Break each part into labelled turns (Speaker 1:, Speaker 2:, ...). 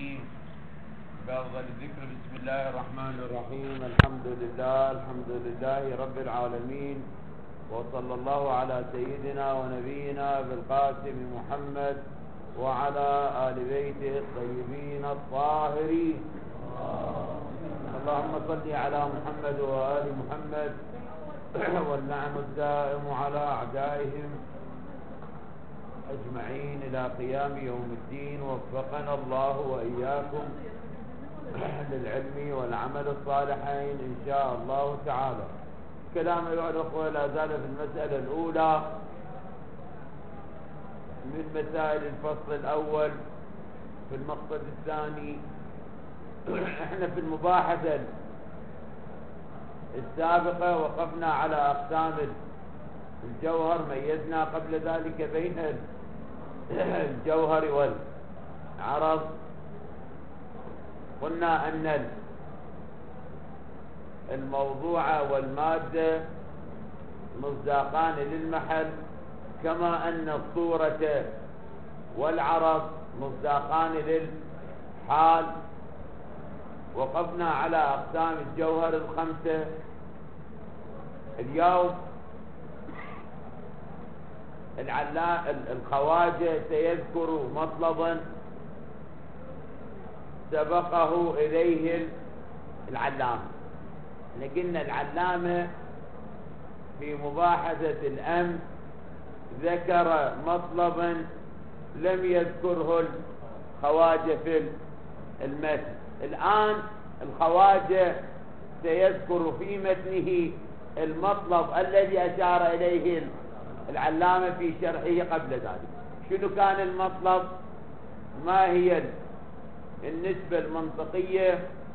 Speaker 1: الدين بأفضل الذكر. بسم الله الرحمن الرحيم. الحمد لله رب العالمين، وصلى الله على سيدنا ونبينا بالقاسم محمد وعلى آل بيته الطيبين الطاهرين. اللهم صل على محمد وآل محمد والنعم الدائم على أعدائهم أجمعين إلى قيام يوم الدين. وفقنا الله وإياكم للعلم والعمل الصالحين إن شاء الله تعالى. كلام أيها الأخوة لا زال في المسألة الأولى من مسائل الفصل الأول في المقصد الثاني. احنا في المباحثة السابقة وقفنا على أقسام الجوهر، ميزنا قبل ذلك بين الجوهر والعرض. قلنا أن الموضوع والمادة مصداقان للمحل، كما أن الصورة والعرض مصداقان للحال. وقفنا على أقسام الجوهر الخمسة. اليوم الخواجة سيذكر مطلبا سبقه إليه العلامة. لكن العلامة في مباحثة الأمن ذكر مطلبا لم يذكره الخواجة في المتن. الآن الخواجة سيذكر في متنه المطلب الذي أشار إليه العلامة في شرحه قبل ذلك. شنو كان المطلب؟ ما هي النسبة المنطقية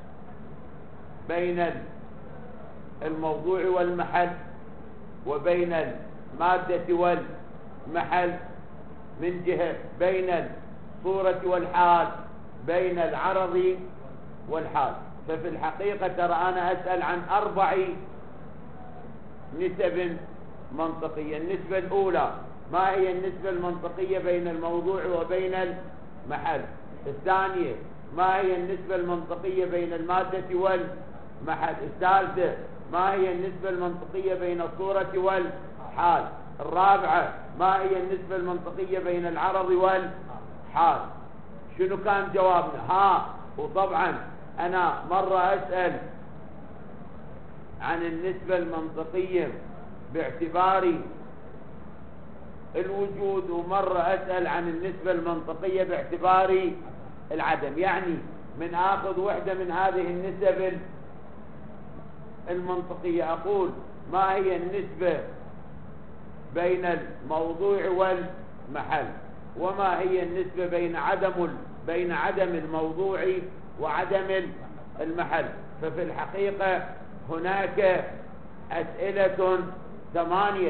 Speaker 1: بين الموضوع والمحل وبين المادة والمحل من جهة، بين الصورة والحال، بين العرض والحال. ففي الحقيقة ترى أنا أسأل عن 4 نسب منطقية. النسبة الأولى ما هي النسبة المنطقية بين الموضوع وبين المحل؟ الثانية ما هي النسبة المنطقية بين المادة والمحل؟ الثالثة ما هي النسبة المنطقية بين الصورة والحال؟ الرابعة ما هي النسبة المنطقية بين العرض والحال؟ شنو كان جوابنا؟ وطبعا أنا مرة أسأل عن النسبة المنطقية باعتبار الوجود، ومرة أسأل عن النسبة المنطقية باعتبار العدم. يعني من آخذ وحدة من هذه النسب المنطقية أقول ما هي النسبة بين الموضوع والمحل، وما هي النسبة بين عدم الموضوع وعدم المحل. ففي الحقيقة هناك أسئلة 8.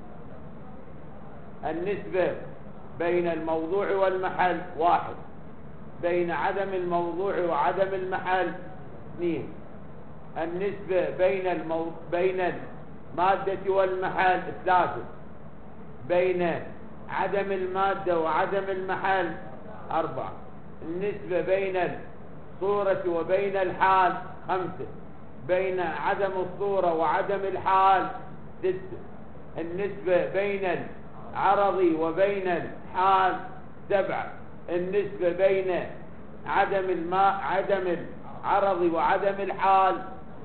Speaker 1: النسبة بين الموضوع والمحل 1، بين عدم الموضوع وعدم المحل 2، النسبة بين المادة والمحل 3، بين عدم المادة وعدم المحل 4، النسبة بين الصورة وبين الحال 5، بين عدم الصورة وعدم الحال 6، النسبة بين العرض وبين الحال 7، النسبة بين عدم العرض وعدم الحال.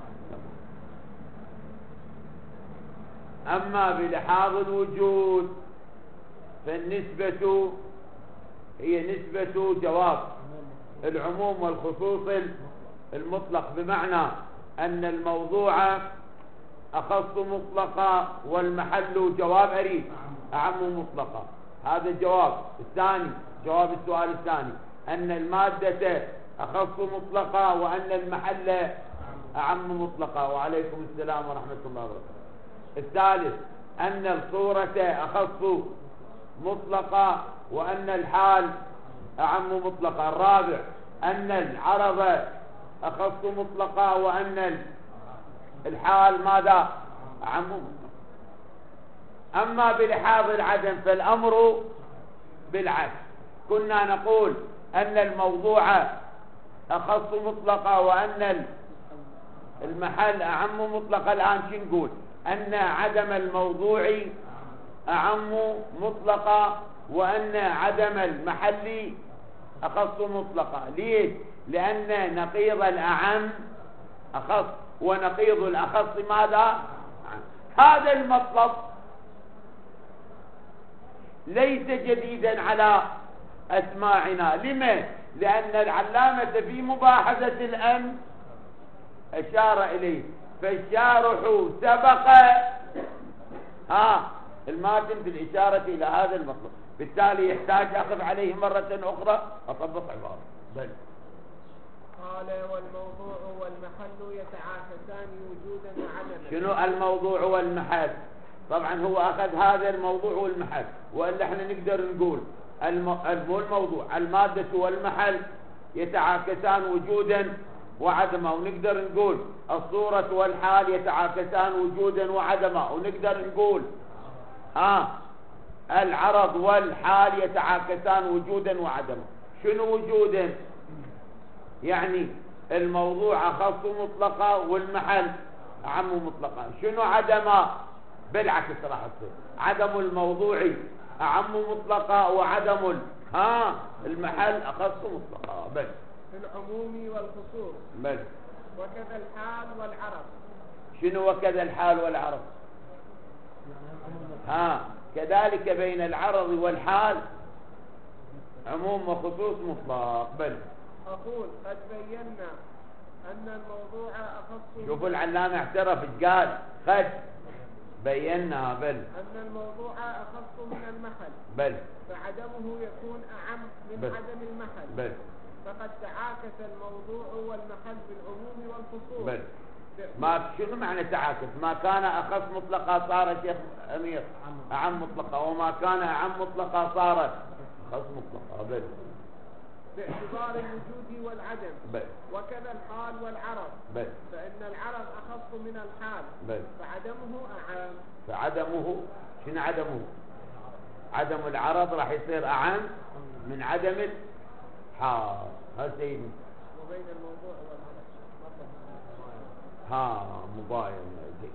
Speaker 1: أما بلحاظ الوجود فالنسبة هي نسبة جواب العموم والخصوص المطلق، بمعنى أن الموضوع أخص مطلقا والمحل جواب أريد أعم مطلقا. هذا الجواب الثاني، جواب السؤال الثاني، أن المادة أخص مطلقا وأن المحل أعم مطلقا. وعليكم السلام ورحمة الله وبركاته. الثالث أن الصورة أخص مطلقا وأن الحال أعم مطلقا. الرابع أن العرض أخص مطلقا وأن الحال ماذا؟ أعم مطلقا. أما بلحاظ العدم فالأمر بالعكس. كنا نقول أن الموضوع أخص مطلقة وأن المحل أعم مطلقة. الآن شو نقول؟ أن عدم الموضوع أعم مطلقة وأن عدم المحل أخص مطلقة. ليش؟ لأن نقيض الأعم أخص ونقيض الأخص ماذا؟ هذا المطلب ليس جديدا على أسماعنا. لما؟ لأن العلامة في مباحثة الأمر أشار إليه، فالشارح سبق الماتن في الإشارة إلى هذا المطلب، بالتالي يحتاج أخذ عليه مرة أخرى أطبق عبارة. بل
Speaker 2: قال والموضوع والمحل يتعاكسان وجودا وعدما.
Speaker 1: شنو الموضوع والمحل؟ طبعا هو أخذ هذا الموضوع والمحل، وإلا احنا نقدر نقول الموضوع المادة والمحل يتعاكسان وجودا وعدما، ونقدر نقول الصورة والحال يتعاكسان وجودا وعدما، ونقدر نقول العرض والحال يتعاكسان وجودا وعدما. شنو وجودا؟ يعني الموضوع أخص مطلقة والمحل أعم مطلقة. شنو عدما؟ بالعكس راح تصير عدم الموضوع أعم مطلقة وعدم المحل أخص مطلقة. بل
Speaker 2: في العموم والخصوص.
Speaker 1: بل
Speaker 2: وكذا الحال والعرض.
Speaker 1: شنو وكذا الحال والعرض؟ كذلك بين العرض والحال عموم وخصوص مطلق. بل
Speaker 2: أقول قد بينا أن الموضوع أخص.
Speaker 1: شوفوا العلامة اعترف قال قد بينا بل
Speaker 2: أن الموضوع أخص من المحل.
Speaker 1: بل
Speaker 2: فعدمه يكون أعم من عدم المحل.
Speaker 1: بل
Speaker 2: فقد تعاكس الموضوع والمحل بالعموم والخصوص.
Speaker 1: بل ما شنو معنى تعاكس؟ ما كان أخص مطلقة صارت يا أمير أعم مطلقة، وما كان أعم مطلقة صارت أخص مطلقة. بل
Speaker 2: باعتبار الوجود والعدم.
Speaker 1: بل
Speaker 2: وكذا الحال والعرض.
Speaker 1: بل
Speaker 2: فإن العرض أخص من الحال.
Speaker 1: بل
Speaker 2: فعدمه أعم.
Speaker 1: فعدمه شنو عدمه؟ عدم العرض راح يصير أعم من عدم الحال. ها سيدي
Speaker 2: وبين الموضوع والعرض
Speaker 1: مباين. زين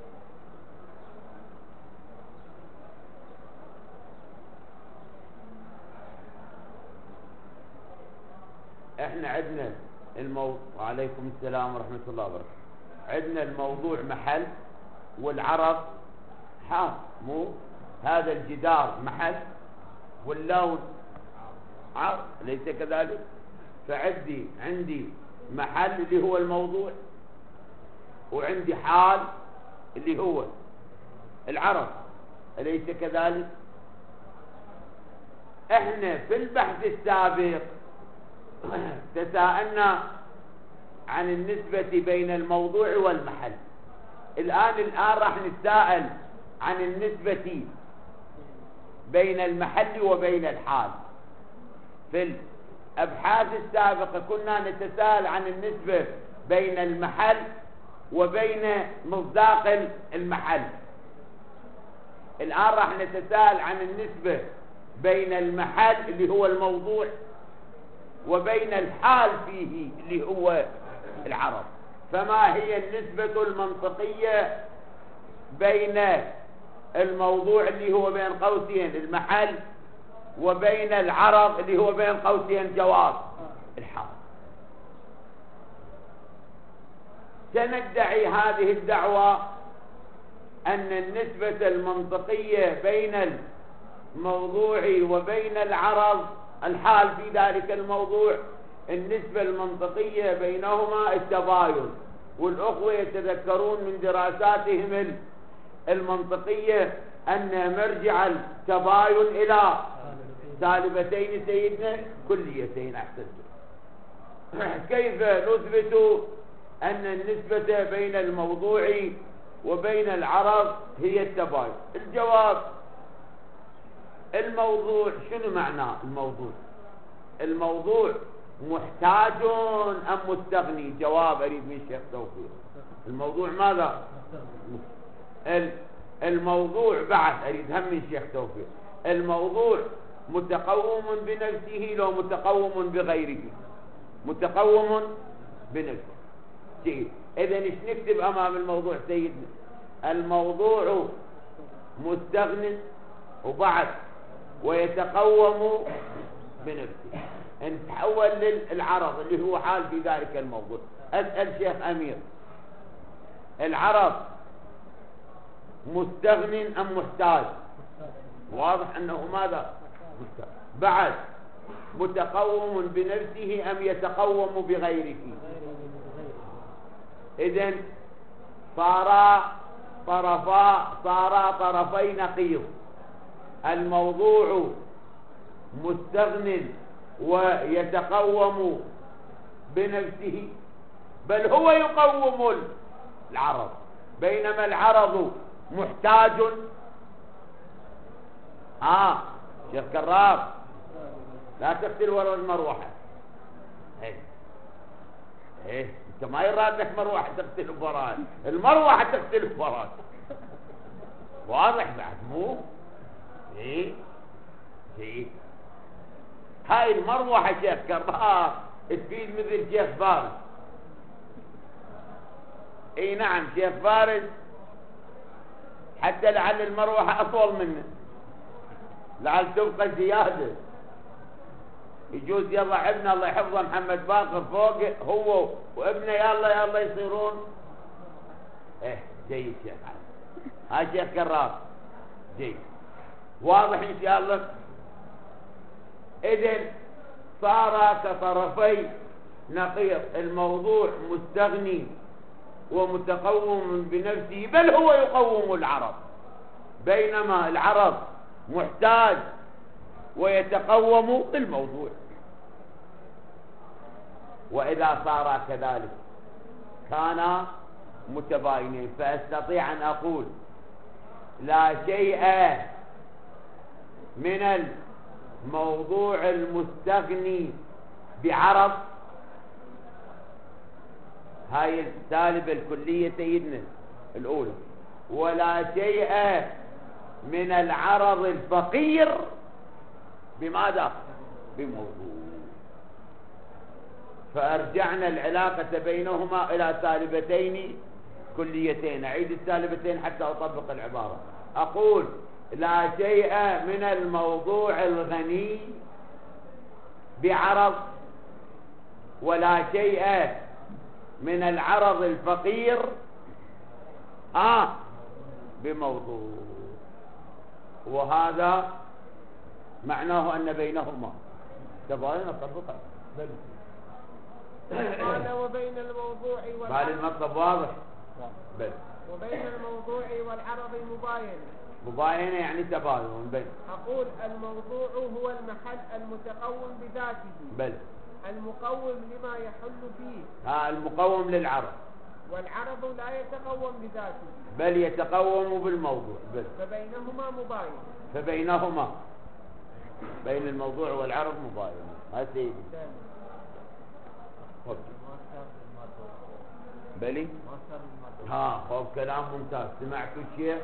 Speaker 1: احنا عندنا وعليكم السلام ورحمة الله وبركاته. عندنا الموضوع محل والعرض حال. مو هذا الجدار محل واللون عرض، ليس كذلك؟ عندي محل اللي هو الموضوع، وعندي حال اللي هو العرض، أليس كذلك؟ احنا في البحث السابق تساءلنا عن النسبة بين الموضوع والمحل. الآن راح نتساءل عن النسبة بين المحل وبين الحال. في الأبحاث السابقة كنا نتساءل عن النسبة بين المحل وبين مصداق المحل. الآن راح نتساءل عن النسبة بين المحل اللي هو الموضوع وبين الحال فيه اللي هو العرض. فما هي النسبة المنطقية بين الموضوع اللي هو بين قوسين المحل وبين العرض اللي هو بين قوسين جواز الحال؟ سندعي هذه الدعوة أن النسبة المنطقية بين الموضوع وبين العرض الحال في ذلك الموضوع، النسبة المنطقية بينهما التباين. والأخوة يتذكرون من دراساتهم المنطقية أن مرجع التباين إلى سالبتين سيدنا كليتين. أحسن. كيف نثبت أن النسبة بين الموضوع وبين العرض هي التباين؟ الجواب الموضوع شنو معناه؟ الموضوع محتاج أم مستغني؟ جواب أريد من الشيخ توفيق. الموضوع ماذا؟ الموضوع بعد أريد هم من الشيخ توفيق. الموضوع متقوم بنفسه لو متقوم بغيره؟ متقوم بنفسه. جيد. إذن ايش نكتب أمام الموضوع سيدنا؟ الموضوع مستغن وبعد ويتقوم بنفسه. نتحول للعرض اللي هو حال في ذلك الموضوع. أسأل شيخ أمير، العرض مستغن أم محتاج؟ واضح أنه ماذا؟ محتاج. بعد متقوم بنفسه أم يتقوم بغيره؟ إذن صارا طرفي نقيض. الموضوع مستغن ويتقوم بنفسه، بل هو يقوم العرض، بينما العرض محتاج. شيخ كرار، لا تغسل وراء المروحة. انت ما يراد لك مروحة تغسل وراء المروحة، تغسل وراء. واضح بعد مو؟ هاي المروحة شيخ كرار تفيد مثل شيخ فارس. نعم شيخ فارس، حتى لعل المروحة أطول منه، لعل تبقى زيادة. يجوز يلا ابنه الله يحفظه محمد باقر فوق، هو وابنه يلا يصيرون جيد شيخ علي. هاي شيخ كرار جيد. واضح ان شاء الله. اذن صار كطرفي نقيض. الموضوع مستغني ومتقوم بنفسه، بل هو يقوم العرض، بينما العرض محتاج ويتقوم بالموضوع. وإذا صار كذلك كانا متباينين، فأستطيع أن أقول لا شيء من الموضوع المستغني بعرض. هاي السالبة الكلية سيدنا الأولى. ولا شيء من العرض الفقير بماذا؟ بموضوع. فأرجعنا العلاقة بينهما إلى سالبتين كليتين. أعيد السالبتين حتى أطبق العبارة. أقول لا شيء من الموضوع الغني بعرض، ولا شيء من العرض الفقير بموضوع. وهذا معناه أن بينهما تباين طبقا.
Speaker 2: قال وبين الموضوع
Speaker 1: قال المطلب واضح. بل
Speaker 2: وبين الموضوع والعرض
Speaker 1: مباينة يعني تباين بين.
Speaker 2: أقول الموضوع هو المحل المتقوم بذاته،
Speaker 1: بل
Speaker 2: المقوم لما يحل فيه.
Speaker 1: المقوم للعرض،
Speaker 2: والعرض لا يتقوم بذاته
Speaker 1: بل يتقوم بالموضوع. بل
Speaker 2: فبينهما مباين.
Speaker 1: فبينهما، بين الموضوع والعرض مباين. هذا سيدي. بلي خوف كلام ممتاز. سمعتوا الشيخ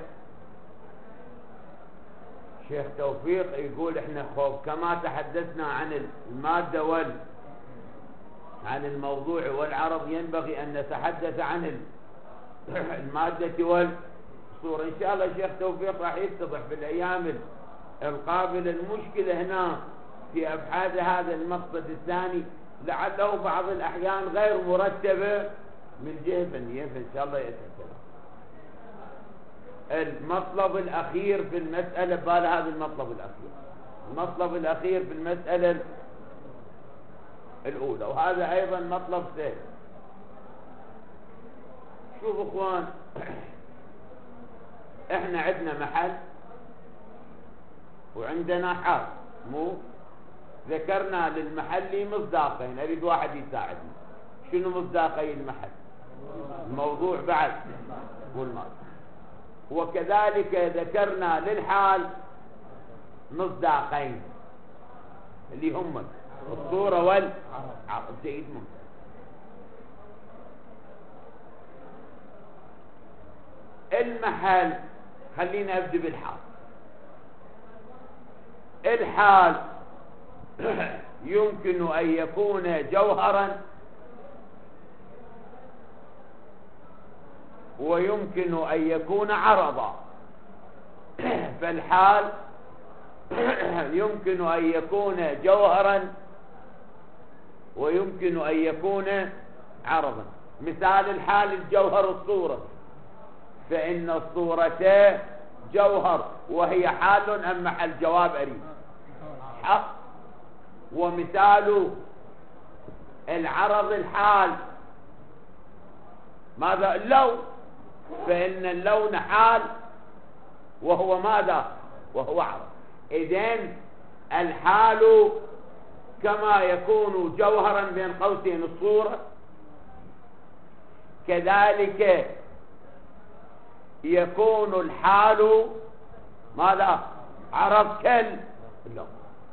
Speaker 1: شيخ توفيق يقول احنا خوف كما تحدثنا عن المادة عن الموضوع والعرض، ينبغي ان نتحدث عن المادة والصورة. ان شاء الله شيخ توفيق راح يتضح في الايام القابلة. المشكلة هنا في ابحاث هذا المقصد الثاني لعله بعض الاحيان غير مرتبة من جهة فنية، فان شاء الله يتكلم. المطلب الاخير في المسألة، بال هذا المطلب الاخير، المطلب الاخير في المسألة الاولى، وهذا ايضا مطلب سهل. شوف اخوان، احنا عندنا محل وعندنا حال، مو ذكرنا للمحل مصداقين، اريد واحد يساعدني. شنو مصداقي المحل؟ الموضوع بعد والمال. وكذلك ذكرنا للحال مصداقين اللي هم الصورة والعرض. جيد ممتاز. المحل خلينا ابدأ بالحال. الحال يمكن أن يكون جوهرا ويمكن أن يكون عرضا. فالحال يمكن أن يكون جوهرا ويمكن أن يكون عرضا. مثال الحال الجوهر الصورة، فإن الصورة جوهر وهي حال أم محل؟ جواب أريد حق. ومثال العرض الحال ماذا؟ اللون، فإن اللون حال وهو ماذا؟ وهو عرض. إذن الحال كما يكون جوهرا بين قوسين الصورة، كذلك يكون الحال ماذا؟ عرض كاللون.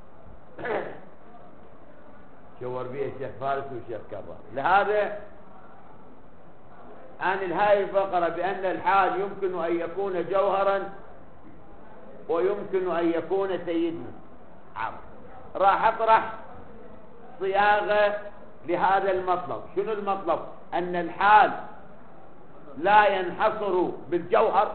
Speaker 1: شور به الشيخ فارس والشيخ كرار. لهذا أن هذه الفقرة بأن الحال يمكن أن يكون جوهرا ويمكن أن يكون سيدنا عرض. راح أطرح صياغة لهذا المطلب. شنو المطلب؟ أن الحال لا ينحصر بالجوهر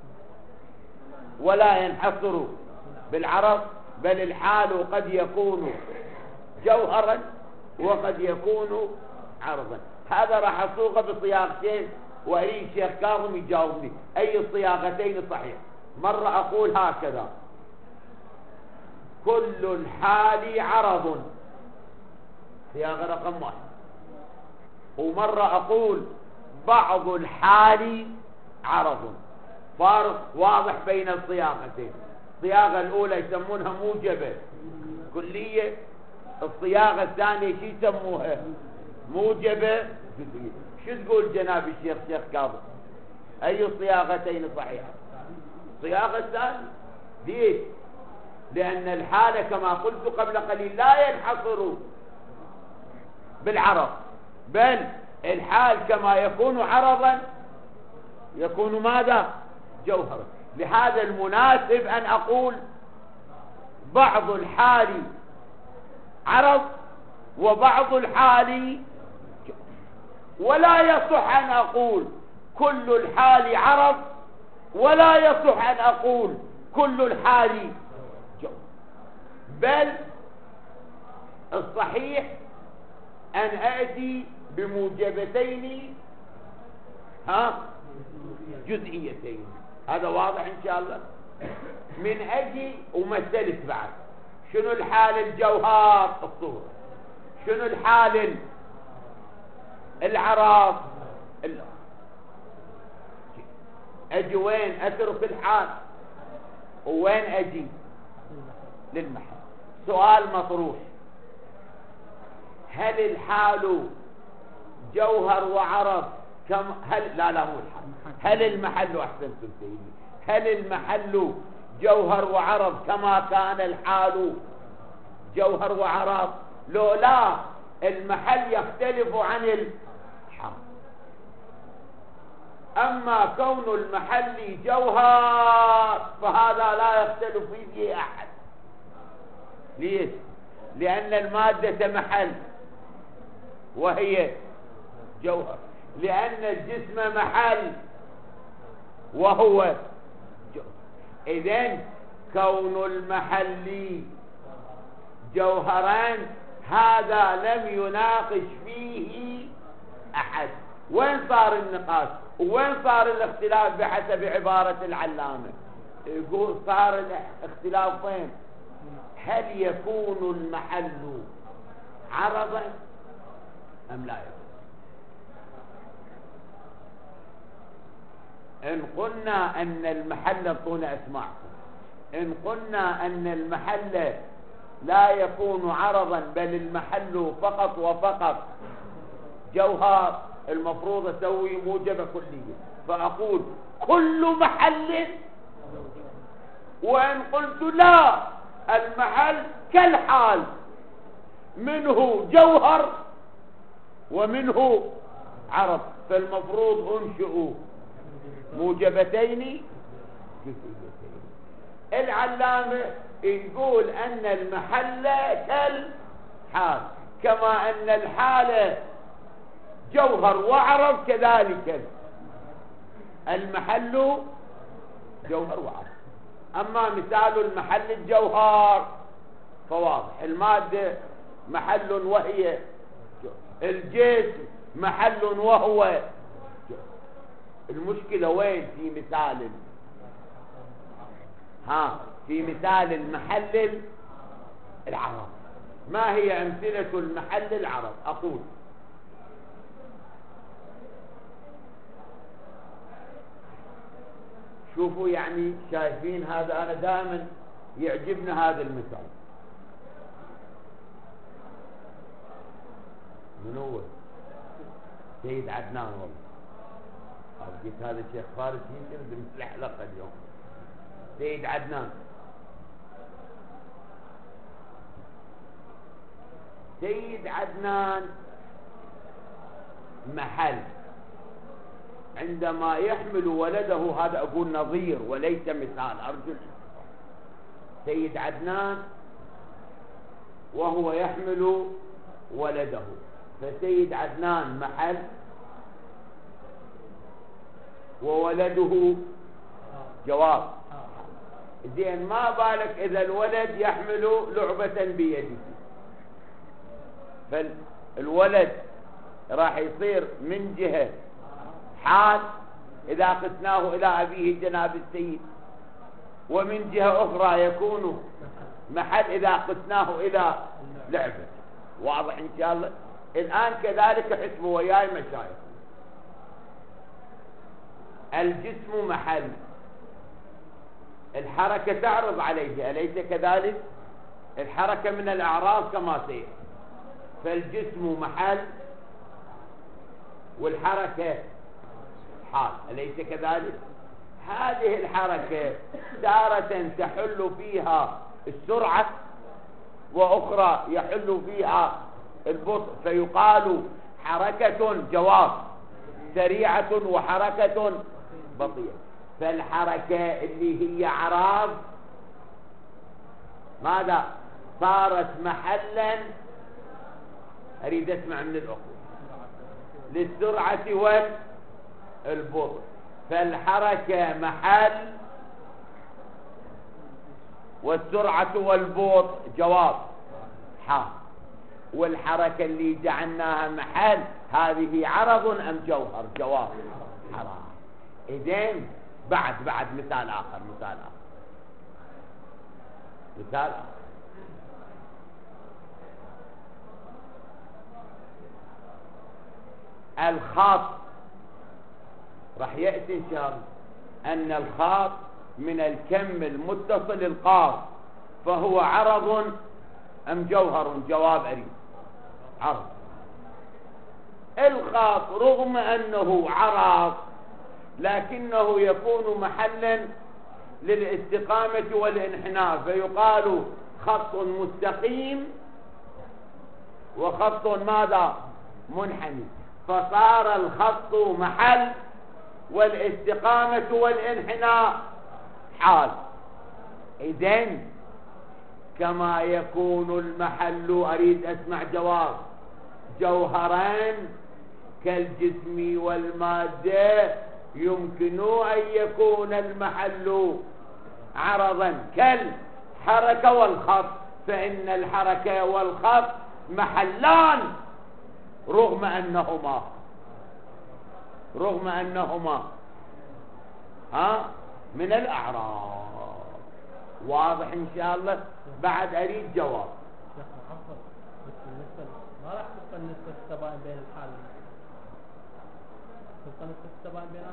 Speaker 1: ولا ينحصر بالعرض، بل الحال قد يكون جوهرا وقد يكون عرضا. هذا راح أصوغه بصياغتين وأريد شيخ كاظم يجاوبني أي الصياغتين صحيح. مرة أقول هكذا: كل الحال عرض، صياغة رقم 1. ومرة أقول بعض الحال عرض. فارق واضح بين الصياغتين. الصياغة الأولى يسمونها موجبة كلية، الصياغة الثانية شو يسموها؟ موجبة جزئية. شو تقول جناب الشيخ شيخ كاظم؟ أي الصياغتين صحيحة؟ الصياغة الثانية. ليش؟ لأن الحالة كما قلت قبل قليل لا ينحصر بالعرض، بل الحال كما يكون عرضا يكون ماذا؟ جوهرا. لهذا المناسب أن أقول بعض الحال عرض وبعض الحال جوهر، ولا يصح أن أقول كل الحال عرض ولا يصح أن أقول كل الحال جوهر، بل الصحيح أن أأتي بموجبتين جزئيتين. هذا واضح إن شاء الله. من أجي ومثلت بعد شنو الحال الجوهر الصورة، شنو الحال العرض اللون. أجي وين؟ أترك الحال ووين أجي؟ للمحل. سؤال مطروح: هل الحال جوهر وعرض هل لا مو الحال، هل المحل أحسنتم سيدي، هل المحل جوهر وعرض كما كان الحال جوهر وعرض؟ لو لا، المحل يختلف عن الحال. أما كون المحل جوهر فهذا لا يختلف فيه أحد. ليش؟ لأن المادة محل وهي جوهر، لأن الجسم محل وهو جوهر. إذن كون المحل جوهران هذا لم يناقش فيه أحد. وين صار النقاش؟ وين صار الاختلاف بحسب عبارة العلامة؟ يقول صار الاختلاف وين؟ هل يكون المحل عرضا أم لا يكون؟ إن قلنا أن المحل، انطونا أسمعكم، إن قلنا أن المحل لا يكون عرضا بل المحل فقط وفقط جوهر، المفروض أسوي موجبة كلية فأقول كل محل. وإن قلت لا، المحل كالحال، منه جوهر ومنه عرض، فالمفروض أنشئ موجبتين جزئيتين. العلامة يقول أن المحل حال. كما أن الحالة جوهر وعرض كذلك المحل جوهر وعرض. أما مثال المحل الجوهر فواضح، المادة محل وهي الجسم محل وهو. المشكلة وين؟ في مثال في مثال المحل العرض. ما هي أمثلة المحل العرض؟ أقول شوفوا، يعني شايفين هذا، أنا دائما يعجبنا هذا المثال. من هو؟ سيد عدنان. والله قلت هذا الشيخ فارس يمكن بمثل حلقة اليوم. سيد عدنان. سيد عدنان محل عندما يحمل ولده، هذا أقول نظير وليس مثال، أرجو. سيد عدنان وهو يحمل ولده، فسيد عدنان محل وولده جواب. زين، ما بالك إذا الولد يحمل لعبة بيده، فالولد راح يصير من جهة حال إذا قسناه إلى أبيه جناب السيد، ومن جهة أخرى يكون محل إذا قسناه إلى لعبة. واضح إن شاء الله؟ الآن كذلك حسبوا وياي مشايخ. الجسم محل، الحركة تعرض عليه، أليس كذلك؟ الحركة من الأعراض كما سير، فالجسم محل والحركة حال، أليس كذلك؟ هذه الحركة تارة تحل فيها السرعة، وأخرى يحل فيها البطء، فيقال حركة جواب سريعة وحركة بطيئة. فالحركة اللي هي عراض ماذا؟ صارت محلا، أريد أسمع من الأخوة، للسرعة والبطء. فالحركة محل والسرعة والبطء جواب حال. والحركة اللي جعلناها محل هذه عرض أم جوهر؟ جواب حرام. إذن بعد مثال آخر. الخط راح يأتي إن شاء الله أن الخط من الكم المتصل القاف، فهو عرض أم جوهر؟ جواب أريد عرض. الخط رغم أنه عرض لكنه يكون محلا للاستقامة والانحناء، فيقال خط مستقيم وخط ماذا؟ منحني. فصار الخط محل والاستقامة والانحناء حال. إذن كما يكون المحل، أريد أسمع جواب، جوهران كالجسم والمادة، يمكن أن يكون المحل عرضا كالحركة والخط، فإن الحركة والخط محلان رغم أنهما من الأعراض. واضح إن شاء الله؟ بعد أريد جواب.
Speaker 3: ما راح تبقى نسبة التباين بين الحال، تبقى نسبة التباين بيناتهم.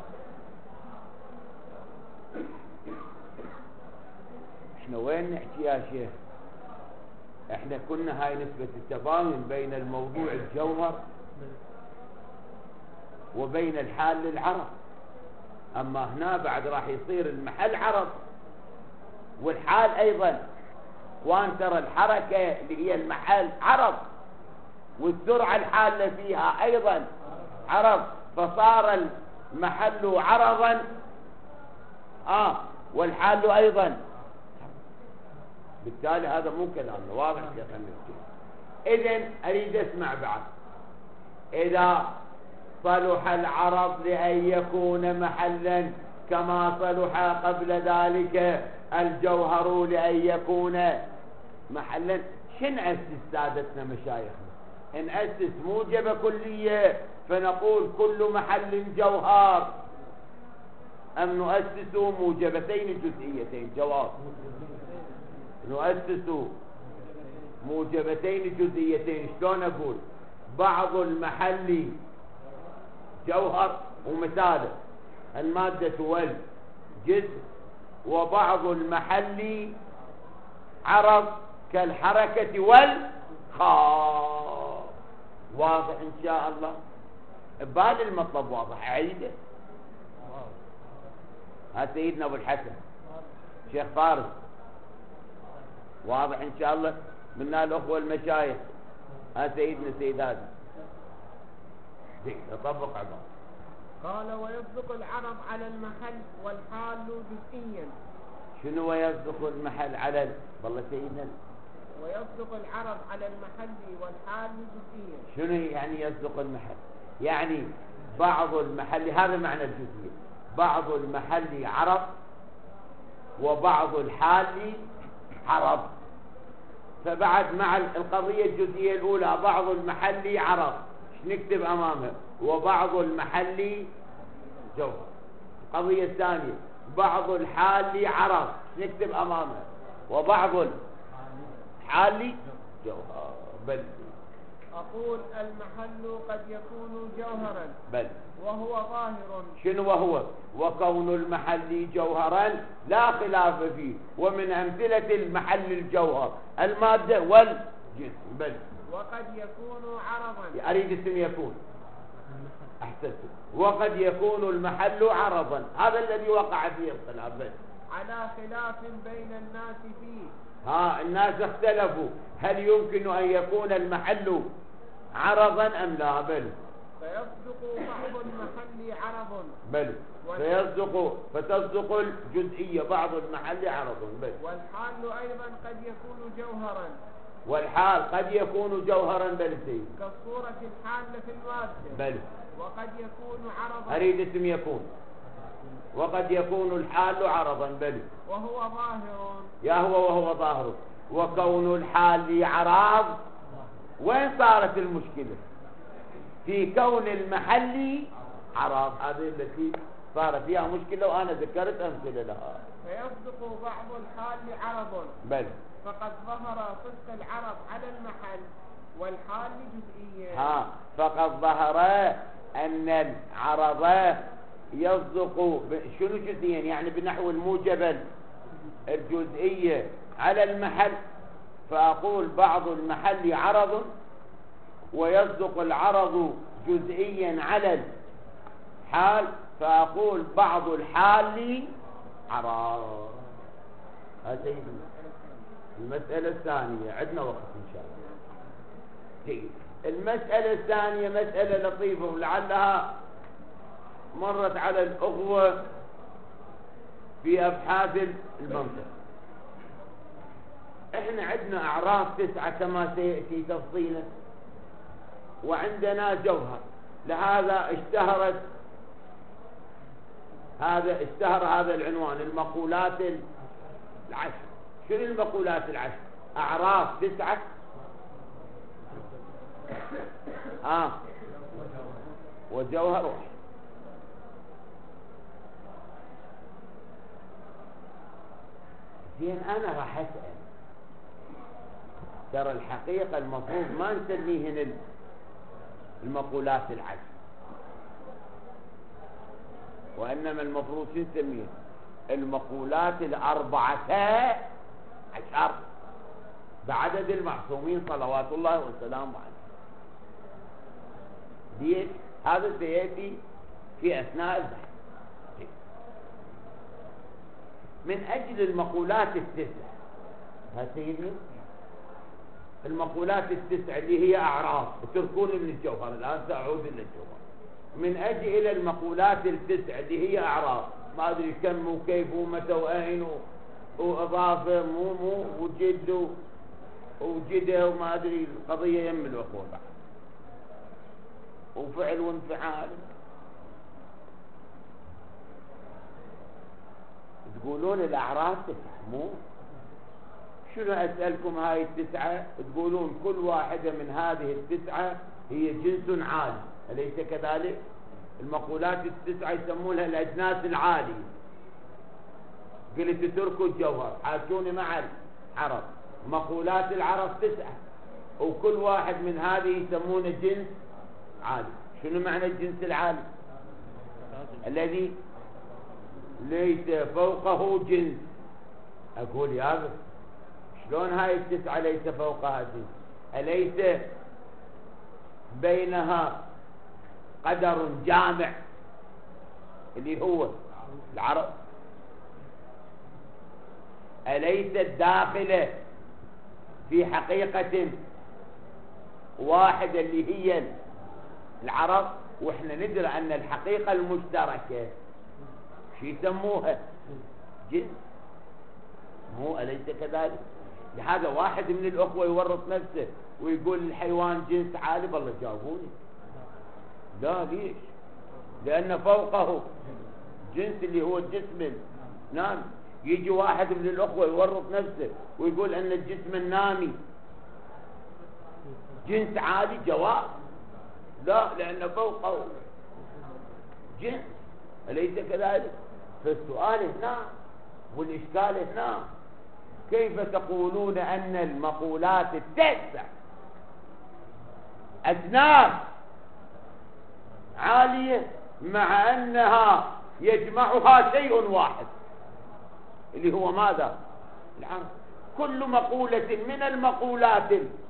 Speaker 1: احنا وين نحكي يا شيخ؟ احنا كنا هاي نسبة التباين بين الموضوع الجوهر وبين الحال للعرض. اما هنا بعد راح يصير المحل عرض والحال ايضا، وان ترى الحركة اللي هي المحل عرض، والسرعة الحالة فيها ايضا عرض، فصار المحل عرضا والحال ايضا. بالتالي هذا مو كلامنا. واضح يا خميس؟ إذن أريد أسمع بعد. إذا صلح العرض لأن يكون محلا كما صلح قبل ذلك الجوهر لأن يكون محلا، شن أسس سادتنا مشايخنا؟ إن أسس موجبة كلية فنقول كل محل جوهر، أم نؤسس موجبتين جزئيتين؟ جواب: نؤسس موجبتين جزئيتين. شلون أقول؟ بعض المحل جوهر، ومثاله المادة والجزء، وبعض المحل عرض كالحركة والخاء. واضح إن شاء الله؟ بال المطلب واضح. أعيده. ها سيدنا أبو الحسن شيخ فارس، واضح إن شاء الله؟ منا الأخوة المشايخ. ها سيدنا سيد هذا يطبق عبارة.
Speaker 2: قال: ويصدق العرض على المحل والحال جزئيا.
Speaker 1: شنو ويصدق المحل على والله سيدنا؟
Speaker 2: ويصدق العرض على المحل والحال جزئيا.
Speaker 1: شنو يعني يصدق المحل؟ يعني بعض المحل، هذا معنى الجزئية، بعض المحل عرض وبعض الحال عرض. فبعد مع القضية الجزئية الأولى بعض المحل عرض، نكتب أمامها وبعض المحل جوهر. القضية الثانية بعض الحال عرض، نكتب أمامها وبعض الحال جوهر. بل
Speaker 2: أقول: المحل قد يكون جوهرا
Speaker 1: بل
Speaker 2: وهو ظاهر.
Speaker 1: شنو وهو؟ وكون المحل جوهرا لا خلاف فيه، ومن أمثلة المحل الجوهر المادة والجسم. بل
Speaker 2: وقد يكون عرضا.
Speaker 1: أريد اسم يكون. أحسنت. وقد يكون المحل عرضا، هذا الذي وقع فيه الخلاف. بل
Speaker 2: على خلاف بين الناس فيه.
Speaker 1: الناس اختلفوا هل يمكن أن يكون المحل عرضا أم لا. بل
Speaker 2: فيصدق بعض المحل عرض.
Speaker 1: بل فتصدق الجزئية بعض المحل عرض. بل
Speaker 2: والحال أيضا قد يكون جوهرا.
Speaker 1: والحال قد يكون جوهرا. بل سيد
Speaker 2: كالصورة الحالة في المادة.
Speaker 1: بل
Speaker 2: وقد يكون عرضا.
Speaker 1: أريد اسم يكون. وقد يكون الحال عرضا. بل
Speaker 2: وهو ظاهر.
Speaker 1: يا هو وهو ظاهر. وكون الحال عرض، وين صارت المشكلة؟ في كون المحل عرض، هذه التي صار فيها مشكلة وأنا ذكرت أمثلة لها.
Speaker 2: فيصدق بعض الحال عرض.
Speaker 1: بل
Speaker 2: فقد ظهر صدق العرض على المحل والحال جزئيا.
Speaker 1: فقد ظهر أن العرض يصدق شنو جزئيا؟ يعني بنحو الموجبة الجزئية على المحل، فأقول بعض المحل عرض ويصدق العرض جزئيا على الحال، فأقول بعض الحال عرض. هذه المسألة الثانية. عندنا وقت إن شاء الله. جيد. المسألة الثانية مسألة لطيفة ولعلها مرت على الأخوة في أبحاث المنطق. احنا عندنا أعراف 9 كما سيأتي تفصيلا، وعندنا جوهر. لهذا اشتهر هذا العنوان المقولات العشر. شنو المقولات العشر؟ أعراف 9 وجوهر واحد. زين، أنا راح أسأل. ترى الحقيقة المفروض ما نسميهن المقولات العشر، وإنما المفروض شو نسميه؟ المقولات 14 بعدد المعصومين صلوات الله وسلامه عليه. هذا سيأتي في أثناء البحث. من أجل المقولات 9 ها سيدي، المقولات 9 اللي هي أعراف، اتركوني من الجوهر الآن سأعود إلى الجوهر. من أجل إلى المقولات 9 اللي هي أعراف، ما أدري كم وكيف ومتى وأين وإضافة مو وجد وجده وما أدري القضية يم الأخوة بعد، وفعل وانفعال. تقولون الأعراض 9 مو شنو؟ أسألكم هاي 9 تقولون كل واحدة من هذه 9 هي جنس عالي، أليس كذلك؟ المقولات 9 يسمونها الأجناس العالية. قلت تركوا الجوهر، حاجوني مع العرب. مقولات العرب 9، وكل واحد من هذه يسمونه جنس عالي. شنو معنى الجنس العالي؟ الذي ليس فوقه جنس. أقول يا بس شلون هاي 9 ليس فوقها جنس؟ أليس بينها قدر جامع اللي هو العرب؟ أليست داخلة في حقيقة واحدة اللي هي العرب؟ وإحنا ندري أن الحقيقة المشتركة شو يسموها؟ جنس. مو أليس كذلك؟ لهذا واحد من الأخوة يورط نفسه ويقول الحيوان جنس عالي، والله جاوبوني لا. ليش؟ لأن فوقه جنس اللي هو الجسم النامي. يجي واحد من الأخوة يورط نفسه ويقول أن الجسم النامي جنس عالي. جواب لا، لأن فوقه جنس. أليس كذلك؟ فالسؤال هنا والإشكال هنا، كيف تقولون أن المقولات 9 أجناس عالية مع أنها يجمعها شيء واحد اللي هو ماذا؟ العرض. كل مقولة من المقولات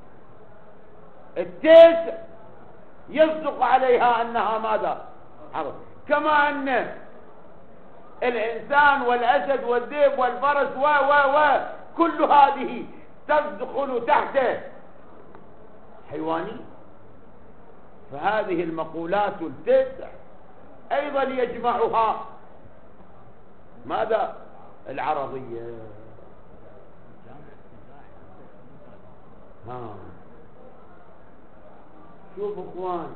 Speaker 1: 9 يصدق عليها أنها ماذا؟ عرض. كما أن الإنسان والأسد والذئب والفرس كل هذه تدخل تحت حيواني. فهذه المقولات 9 أيضا يجمعها ماذا؟ العربية. شوف اخوان،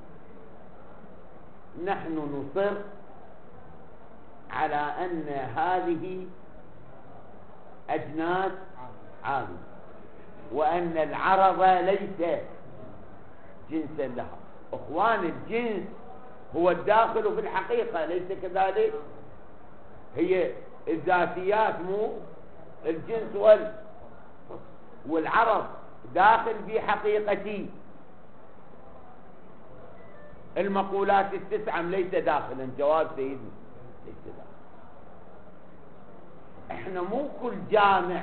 Speaker 1: نحن نصر على أن هذه أجناس عالية، وأن العرض ليس جنسا لها. اخوان، الجنس هو الداخل في الحقيقة، ليس كذلك؟ هي الذاتيات، مو الجنس والعرض داخل في حقيقتي. المقولات 9 ليس داخلا. جواب سيدنا ليس داخل. احنا مو كل جامع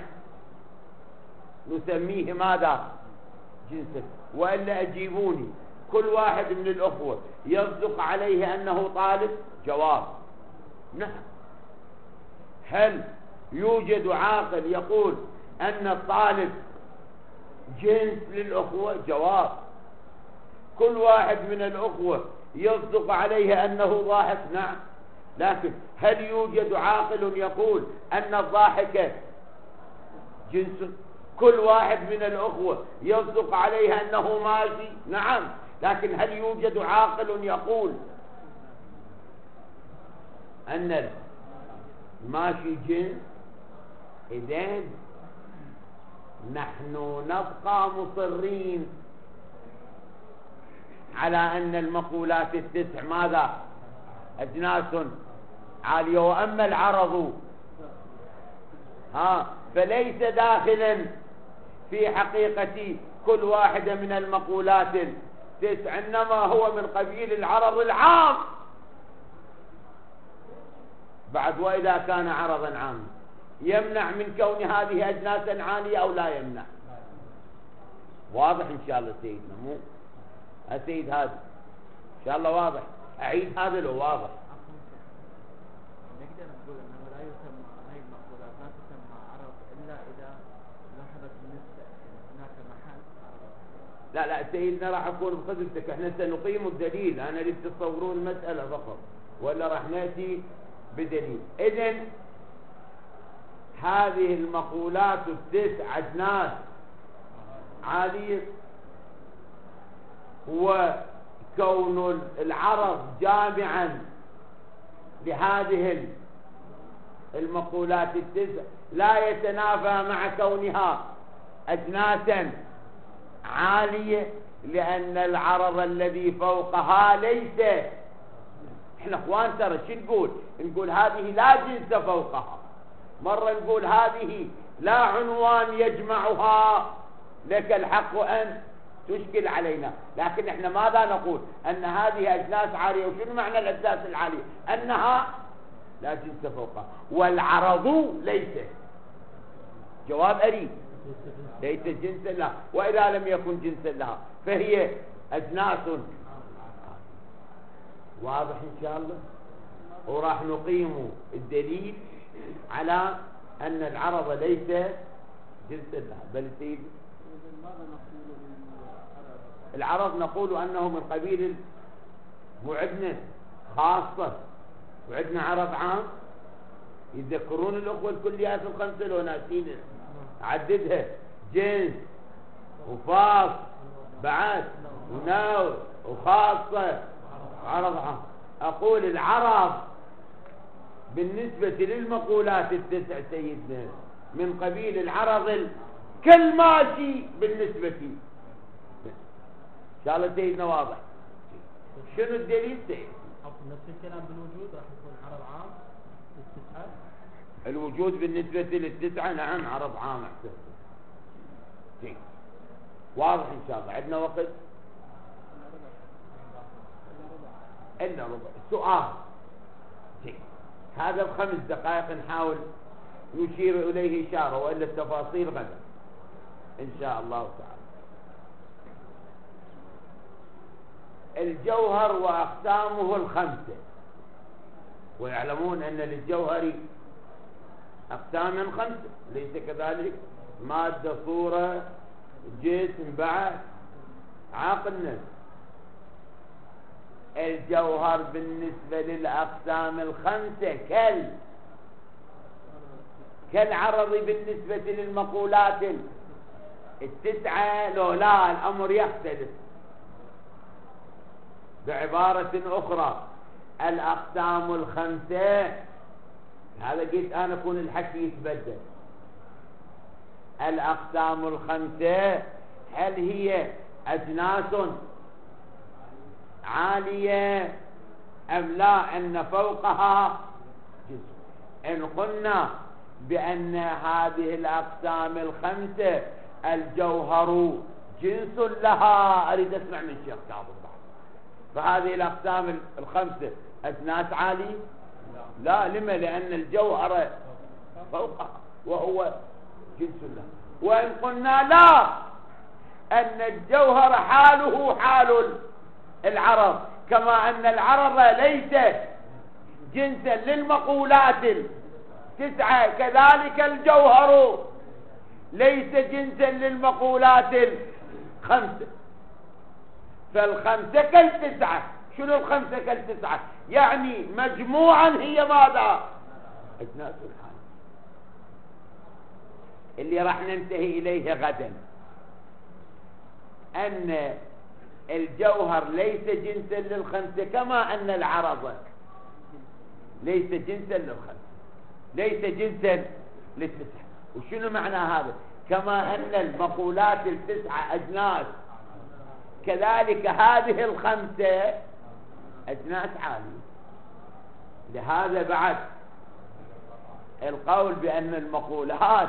Speaker 1: نسميه ماذا؟ جنسا. وإلا أجيبوني، كل واحد من الأخوة يصدق عليه أنه طالب؟ جواب نعم. هل يوجد عاقل يقول أن الطالب جنس للأخوة؟ جواب. كل واحد من الأخوة يصدق عليه أنه ضاحك؟ نعم. لكن هل يوجد عاقل يقول أن الضاحك جنس؟ كل واحد من الأخوة يصدق عليه أنه ماشي؟ نعم. لكن هل يوجد عاقل يقول أن الماشي جنس؟ إذن نحن نبقى مصرين على أن المقولات 9 ماذا؟ أجناس عالية. وأما العرض فليس داخلا في حقيقة كل واحدة من المقولات 9، إنما هو من قبيل العرض العام بعد. وإذا كان عرضا عاما يمنع من كون هذه أجناسا عالية أو لا يمنع؟ واضح إن شاء الله سيدنا؟ مو السيد هذا إن شاء الله واضح. أعيد هذا لو واضح.
Speaker 4: نقدر نقول أنه لا يسمى هاي المقولات لا تسمى عرض إلا إذا لاحظت النسبة هناك محل عرض.
Speaker 1: لا سيدنا راح أكون بخدمتك. احنا سنقيم الدليل. أنا ليش تصورون المسألة فقط، ولا راح نأتي بدليل. إذن هذه المقولات 9 أجناس عالية، وكون العرض جامعا لهذه المقولات التسع لا يتنافى مع كونها أجناسا عالية، لأن العرض الذي فوقها ليس. احنا اخوان ترى شو نقول هذه لا جنس فوقها، مرة نقول هذه لا عنوان يجمعها، لك الحق أن تشكل علينا. لكن احنا ماذا نقول؟ أن هذه أجناس عالية. وشنو معنى الأجناس العالية؟ أنها لا جنس فوقها، والعرض ليس. جواب أريد، ليس جنسا لها، وإذا لم يكن جنسا لها فهي أجناس. واضح إن شاء الله؟ وراح نقيم الدليل على أن العرض ليس جنسا لها. بل سيدي العرض نقول أنه من قبيل وعندنا خاصة وعندنا عرض عام. يتذكرون الأخوة الكليات الخمسة لو ناسين عددها: جنس وفاص بعد ونوع وخاصة عرض عام. أقول العرض بالنسبة للمقولات التسع سيدنا من قبيل العرض كالماشي بالنسبة إن شاء الله سيدنا واضح. شنو الدليل سيد؟
Speaker 3: نفس الكلام بالوجود راح يكون عرض عام للتسعة.
Speaker 1: الوجود بالنسبة للتسعة نعم عرض عام. أحسن شيء واضح إن شاء الله. عندنا وقت إلا ربع سؤال. شيء هذا ب5 دقائق نحاول نشير إليه إشارة، وإلا التفاصيل غدا إن شاء الله تعالى. الجوهر وأقسامه 5، ويعلمون أن للجوهر أقسام 5 ليس كذلك؟ مادة، صورة، جسم، بعد عقل، نفس. الجوهر بالنسبة للأقسام 5 كالعرض بالنسبة للمقولات 9. لو لا الأمر يختلف. بعبارة أخرى الأقسام 5 هذا قلت أنا أكون الحكي يتبدل. الأقسام 5 هل هي أجناس عالية أم لا؟ أن فوقها جزء. إن قلنا بأن هذه الأقسام 5 الجوهر جنس لها، أريد أسمع من الشيخ كاظم. فهذه الأقسام 5 أجناس عالية؟ لا. لما؟ لأن الجوهر فوقها وهو جنس له. وإن قلنا لا، أن الجوهر حاله حال العرض، كما أن العرض ليس جنسا للمقولات 9 كذلك الجوهر ليس جنسا للمقولات 5. فال5 كال9. شنو ال5 كال9؟ يعني مجموعا هي ماذا؟ أجناس الحال اللي راح ننتهي إليه غدا. أن الجوهر ليس جنسا لل5 كما أن العرض ليس جنسا لل5 ليس جنسا لل9. وشنو معنى هذا؟ كما أن المقولات 9 أجناس كذلك هذه 5 أجناس عالية. لهذا بعد القول بأن المقولات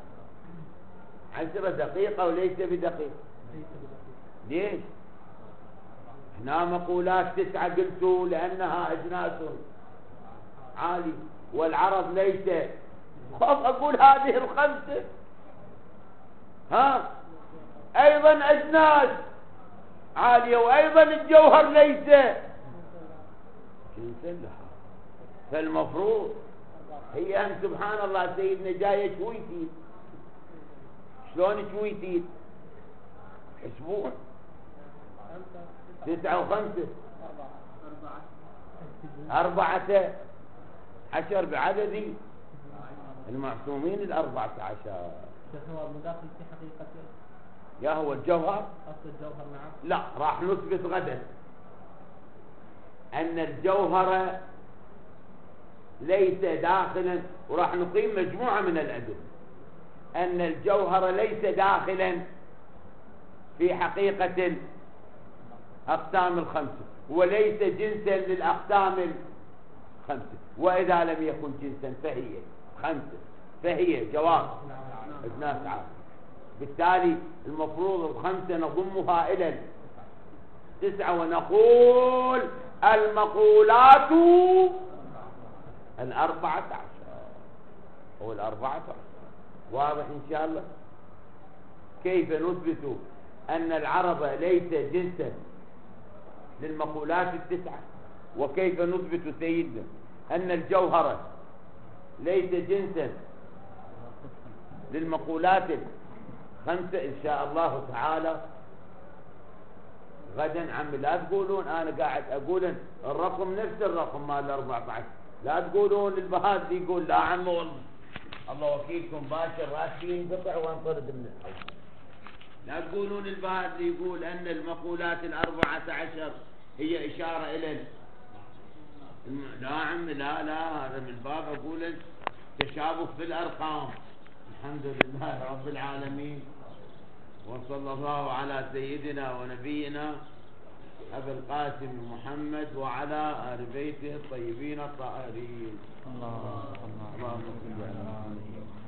Speaker 1: 10 دقيقة وليس بدقيقة. ليش؟ هنا مقولات 9 قلتوا لأنها أجناس عالية، والعرض ليس. خاف أقول هذه 5 أيضا أجناس عالية، وأيضا الجوهر ليس جنسا لها. فالمفروض هي أن سبحان الله سيدنا جاية شويتي. شلون شويتي؟ اسبوع 9 و5 14 بعدد المعصومين 14.
Speaker 3: هو مداخل في حقيقة
Speaker 1: يا هو الجوهر.
Speaker 3: أصل الجوهر نعم.
Speaker 1: لا، راح نثبت غدا أن الجوهر ليس داخلا، وراح نقيم مجموعة من الأدلة أن الجوهر ليس داخلا في حقيقة الأقسام الخمسة، وليس جنسا للأقسام الخمسة، وإذا لم يكن جنسا فهي خمسة، فهي جواب أجناس عام. بالتالي المفروض الخمسة نضمها إلى 9، ونقول المقولات 14 أو 14. واضح إن شاء الله؟ كيف نثبت أن العرب ليس جنسا للمقولات 9، وكيف نثبت سيدنا أن الجوهر ليس جنسا للمقولات 5 إن شاء الله تعالى غدا. عم لا تقولون أنا قاعد أقول الرقم نفس الرقم مال 14، لا تقولون البهاد يقول لا عم والله الله وكيلكم باشر راسي ينقطع وانطرد من الحوض. لا تقولون البهاد يقول أن المقولات 14 هي إشارة إلى لا عم، لا هذا من باب أقول تشابه في الأرقام. الحمد لله رب العالمين، وصلى الله على سيدنا ونبينا أبي القاسم محمد وعلى آل بيته الطيبين الطاهرين. اللهم صل على